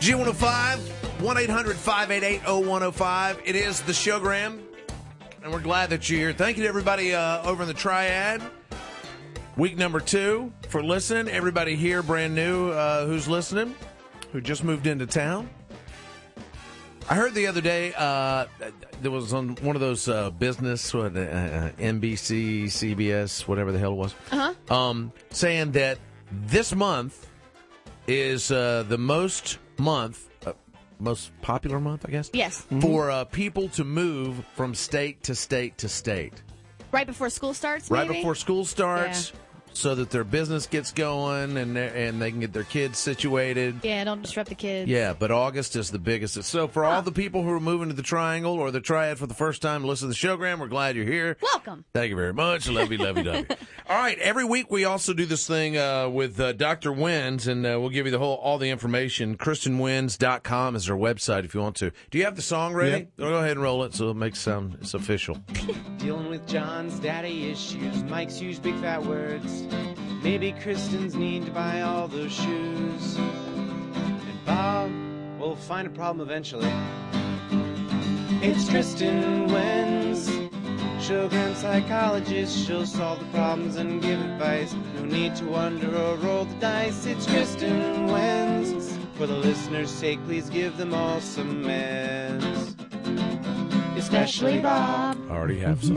G105, 1-800-588-0105. It is the Showgram, and we're glad that you're here. Thank you to everybody over in the Triad. Week number 2 for listening. Everybody here brand new who's listening, who just moved into town. I heard the other day there was on one of those business, NBC, CBS, whatever the hell it was, saying that this month is the most popular month, I guess? Yes. For people to move from state to state to state. Right before school starts, Right maybe? before school starts, so that their business gets going and they can get their kids situated. Yeah, don't disrupt the kids. Yeah, but August is the biggest. So for all the people who are moving to the Triangle or the Triad for the first time to listen to the Showgram, we're glad you're here. Welcome. Thank you very much. Love you. All right, every week we also do this thing with Dr. Wins, and we'll give you all the information. KristenWins.com is our website if you want to. Do you have the song ready? Yep. Go ahead and roll it so it makes sound it's official. Dealing with John's daddy issues, Mike's use big fat words. Maybe Kristen's need to buy all those shoes. And Bob will find a problem eventually. It's Kristen Wins, Showgram psychologist. She'll solve the problems and give advice. No need to wonder or roll the dice. It's Kristen Wins. For the listeners' sake, please give them all some meds. Especially Bob. I already have some.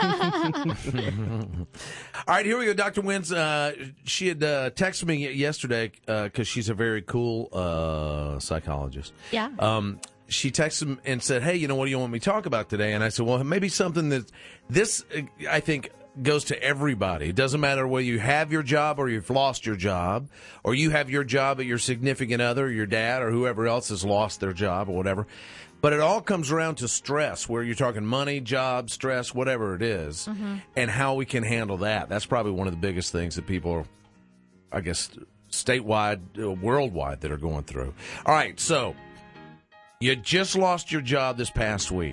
All right, here we go. Dr. Wins, she had texted me yesterday because she's a very cool psychologist. Yeah. She texted me and said, hey, what do you want me to talk about today? And I said, well, maybe something that this, I think, goes to everybody. It doesn't matter whether you have your job or you've lost your job, or you have your job, but your significant other, your dad, or whoever else has lost their job or whatever. But it all comes around to stress, where you're talking money, job, stress, whatever it is, and how we can handle that. That's probably one of the biggest things that people, I guess, statewide, worldwide, that are going through. All right, so you just lost your job this past week.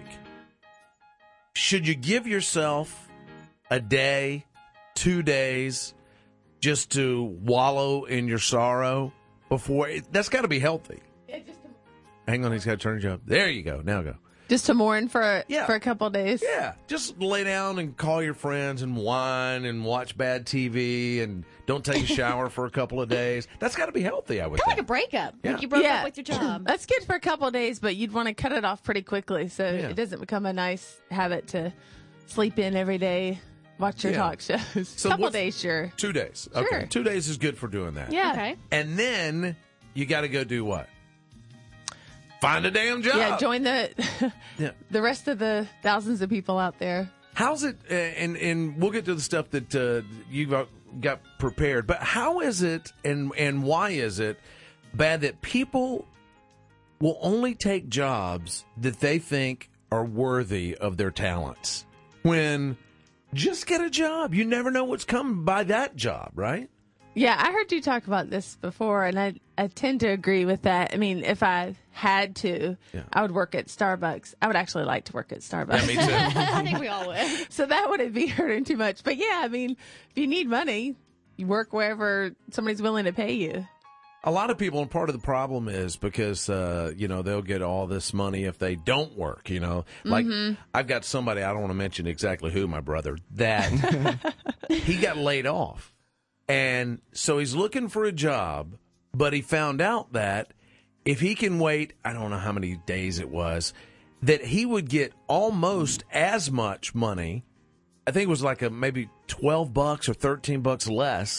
Should you give yourself a day, 2 days, just to wallow in your sorrow before? That's got to be healthy. Hang on, he's got to turn his job. There you go. Now go. Just to mourn for a couple of days. Yeah, just lay down and call your friends and whine and watch bad TV and don't take a shower for a couple of days. That's got to be healthy, I would Kind of think. like a breakup. Yeah. Like you broke up with your job. That's good for a couple of days, but you'd want to cut it off pretty quickly so it doesn't become a nice habit to sleep in every day, watch your talk shows. So couple days, sure. 2 days. Sure. Okay, 2 days is good for doing that. Yeah. Okay. And then you got to go do what? Find a damn job. Yeah, join the rest of the thousands of people out there. How's it, and we'll get to the stuff that you've got prepared, but how is it and why is it bad that people will only take jobs that they think are worthy of their talents? When just get a job. You never know what's coming by that job, right? Yeah, I heard you talk about this before, and I tend to agree with that. I mean, if I had to, I would work at Starbucks. I would actually like to work at Starbucks. Yeah, me too. I think we all would. So that wouldn't be hurting too much. But yeah, I mean, if you need money, you work wherever somebody's willing to pay you. A lot of people, and part of the problem is because, they'll get all this money if they don't work, Like, I've got somebody, I don't want to mention exactly who, my brother, that he got laid off. And so he's looking for a job, but he found out that if he can wait, I don't know how many days it was, that he would get almost as much money. I think it was like maybe $12 or $13 less,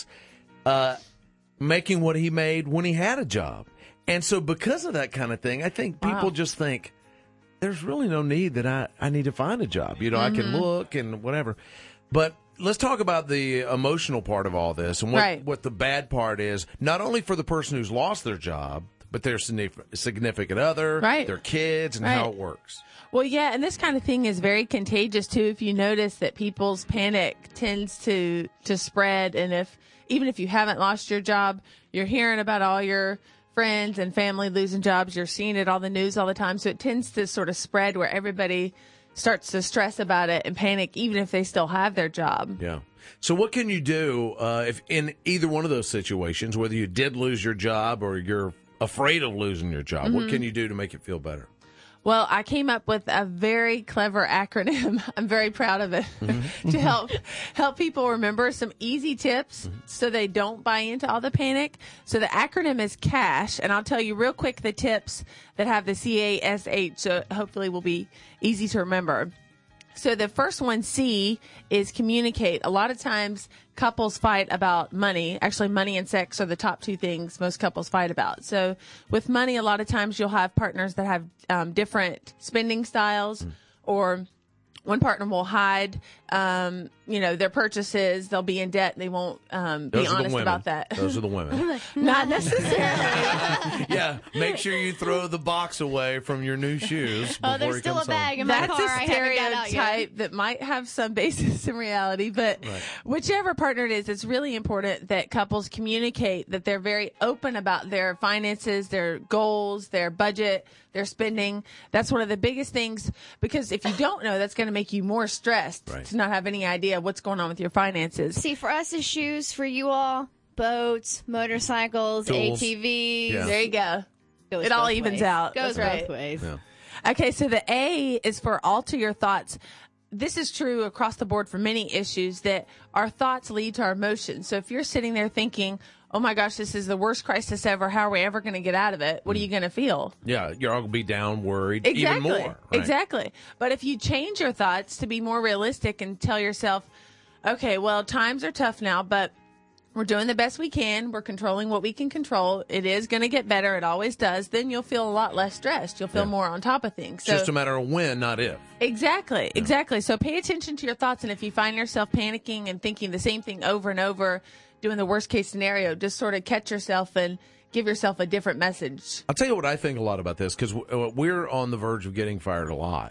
making what he made when he had a job. And so because of that kind of thing, I think people just think there's really no need that I need to find a job. I can look and whatever. But let's talk about the emotional part of all this and what the bad part is, not only for the person who's lost their job, but their significant other, their kids, and how it works. Well, yeah, and this kind of thing is very contagious, too, if you notice that people's panic tends to spread. And even if you haven't lost your job, you're hearing about all your friends and family losing jobs. You're seeing it all the news all the time. So it tends to sort of spread where everybody starts to stress about it and panic, even if they still have their job. Yeah. So what can you do if in either one of those situations, whether you did lose your job or you're afraid of losing your job. What can you do to make it feel better? Well, I came up with a very clever acronym. I'm very proud of it to help people remember some easy tips so they don't buy into all the panic. So the acronym is CASH, and I'll tell you real quick the tips that have the CASH, so hopefully will be easy to remember. So the first one, C, is communicate. A lot of times couples fight about money. Actually, money and sex are the top two things most couples fight about. So with money, a lot of times you'll have partners that have different spending styles, or one partner will hide, their purchases. They'll be in debt. They won't be honest about that. Those are the women. Not necessarily. Yeah, make sure you throw the box away from your new shoes. Oh, there's still a bag in my That's car. a I haven't got out yet. stereotype that might have some basis in reality, but whichever partner it is, it's really important that couples communicate that they're very open about their finances, their goals, their budget, their spending. That's one of the biggest things, because if you don't know, that's going to make you more stressed to not have any idea what's going on with your finances. See, for us, it's shoes. For you all, boats, motorcycles, Tools. ATVs. Yeah. There you go. Goes It all both evens ways. out. Goes That's right. both ways. Yeah. Okay, so the A is for alter your thoughts. This is true across the board for many issues, that our thoughts lead to our emotions. So if you're sitting there thinking, oh my gosh, this is the worst crisis ever, how are we ever going to get out of it? What are you going to feel? Yeah, you're all going to be down, worried, Exactly. even more. Right? Exactly. But if you change your thoughts to be more realistic and tell yourself, okay, well, times are tough now, but we're doing the best we can. We're controlling what we can control. It is going to get better. It always does. Then you'll feel a lot less stressed. You'll feel more on top of things. So, Just a matter of when, not if. Exactly. Exactly. So pay attention to your thoughts. And if you find yourself panicking and thinking the same thing over and over, doing the worst case scenario, just sort of catch yourself and give yourself a different message. I'll tell you what I think a lot about this, because we're on the verge of getting fired a lot.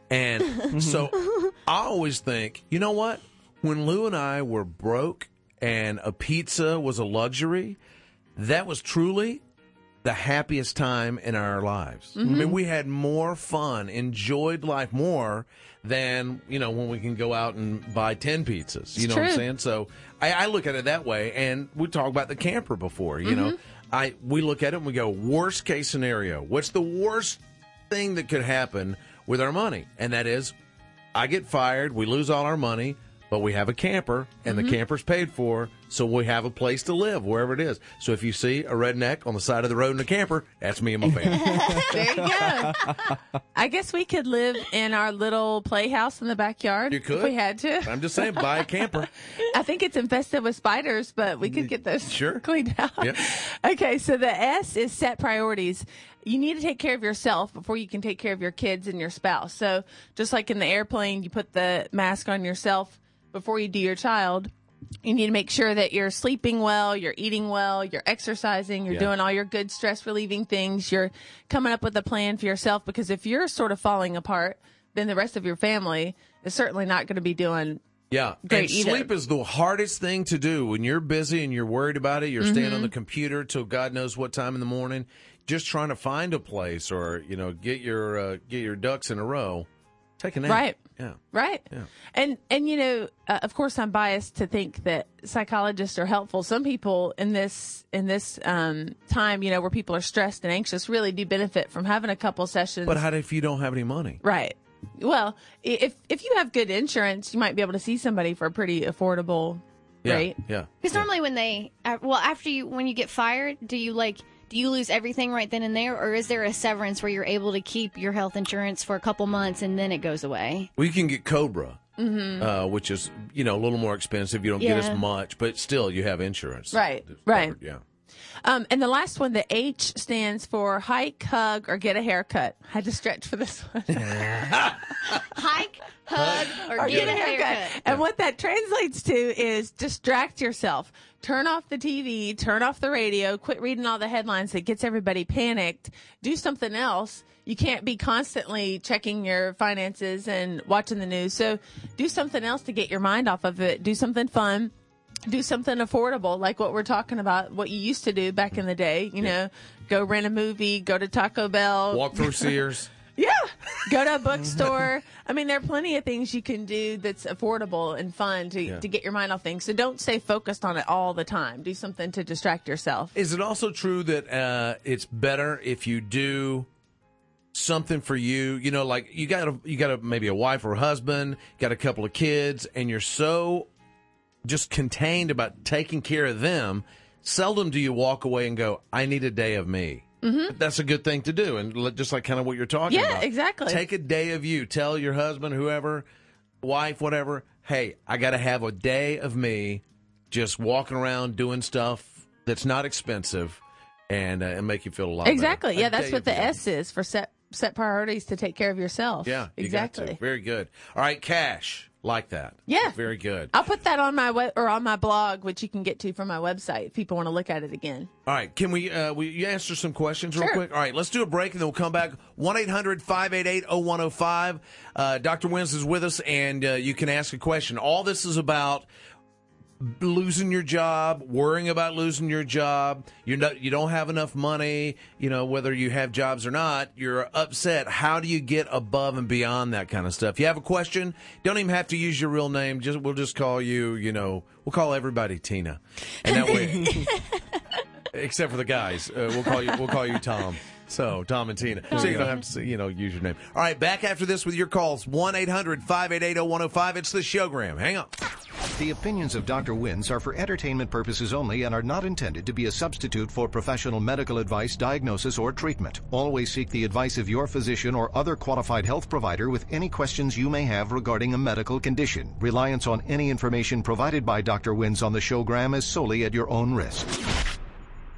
And so I always think, you know what? When Lou and I were broke and a pizza was a luxury, that was truly the happiest time in our lives. I mean, we had more fun, enjoyed life more than, when we can go out and buy 10 pizzas. You know what I'm saying? So I look at it that way. And we talked about the camper before, you know. We look at it and we go, worst case scenario. What's the worst thing that could happen with our money? And that is, I get fired, we lose all our money, but we have a camper, and the camper's paid for, so we have a place to live wherever it is. So if you see a redneck on the side of the road in a camper, that's me and my family. There you go. I guess we could live in our little playhouse in the backyard. You could. If we had to. I'm just saying, buy a camper. I think it's infested with spiders, but we could get those cleaned out. Yep. Okay, so the S is set priorities. You need to take care of yourself before you can take care of your kids and your spouse. So just like in the airplane, you put the mask on yourself before you do your child. You need to make sure that you're sleeping well, you're eating well, you're exercising, you're doing all your good stress relieving things, you're coming up with a plan for yourself, because if you're sort of falling apart, then the rest of your family is certainly not going to be doing Yeah, great and either. sleep is the hardest thing to do when you're busy and you're worried about it. You're staying on the computer till God knows what time in the morning, just trying to find a place or get your ducks in a row. Take a nap. Right. Yeah. Right. Yeah. And of course, I'm biased to think that psychologists are helpful. Some people in this time, where people are stressed and anxious, really do benefit from having a couple sessions. But how if you don't have any money? Right. Well, if you have good insurance, you might be able to see somebody for a pretty affordable rate. Yeah. Because normally when you get fired, do you lose everything right then and there, or is there a severance where you're able to keep your health insurance for a couple months and then it goes away? Well, you can get Cobra, which is a little more expensive. You don't get as much, but still you have insurance. Right. It's Right. covered, Yeah. And the last one, the H, stands for hike, hug, or get a haircut. I had to stretch for this one. Hike, hug, or get a haircut. And what that translates to is distract yourself. Turn off the TV, turn off the radio, quit reading all the headlines that gets everybody panicked. Do something else. You can't be constantly checking your finances and watching the news. So do something else to get your mind off of it. Do something fun. Do something affordable, like what we're talking about, what you used to do back in the day. Go rent a movie, go to Taco Bell. Walk through Sears. Yeah. Go to a bookstore. I mean, there are plenty of things you can do that's affordable and fun to get your mind off things. So don't stay focused on it all the time. Do something to distract yourself. Is it also true that it's better if you do something for you? You know, like you got maybe a wife or a husband, got a couple of kids, and you're so just contained about taking care of them. Seldom do you walk away and go, I need a day of me. Mm-hmm. That's a good thing to do. And just like kind of what you're talking about. Yeah, exactly. Take a day of you. Tell your husband, whoever, wife, whatever, hey, I got to have a day of me just walking around doing stuff that's not expensive and make you feel a lot exactly. better. Yeah, that's what the S is for set priorities to take care of yourself. Yeah, exactly. You got to. Very good. All right, cash. Like that. Yeah. Very good. I'll put that on my on my blog, which you can get to from my website if people want to look at it again. All right. Can we you answer some questions real Sure. quick? All right. Let's do a break and then we'll come back. 1-800-588-0105. Dr. Wins is with us and you can ask a question. All this is about losing your job, worrying about losing your job. You don't have enough money, whether you have jobs or not. You're upset. How do you get above and beyond that kind of stuff? You have a question, don't even have to use your real name. We'll just call you, we'll call everybody Tina. And that way except for the guys, we'll call you Tom. So, Tom and Tina. So you don't have to, use your name. All right, back after this with your calls. 1-800-588-0105. It's the Showgram. Hang on. The opinions of Dr. Wins are for entertainment purposes only and are not intended to be a substitute for professional medical advice, diagnosis, or treatment. Always seek the advice of your physician or other qualified health provider with any questions you may have regarding a medical condition. Reliance on any information provided by Dr. Wins on the Showgram is solely at your own risk.